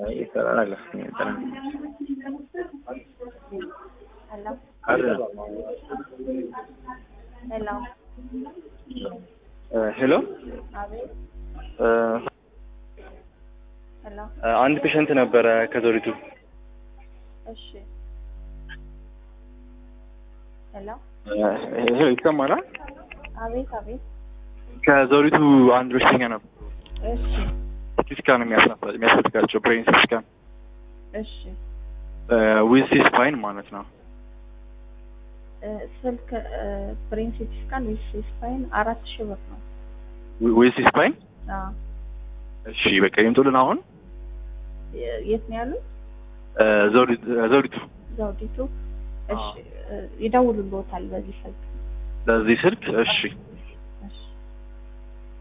ይሰራል ሄሎ አንድ ፔሸንት ነበረ ከዘውዲቱ እሺ ሄሎ ይሰማል አቤት ከዘውዲቱ አንድ በሽተኛ ነበር እሺ ስካን የሚያስፈልጋቸው ብሬን ስካን እሺ ዊዝ ስፓይን ማለት ነው ስልክ ብሬን ስካን ዊዝ ስፓይን 4000 ብር ነው ዊዝ ስፓይን አዎ እሺ በቃ ይምጡልን አሁን የት ነው ያሉት ዘውዲቱ እሺ ይደውሉልዎታል በዚህ ስልክ እሺ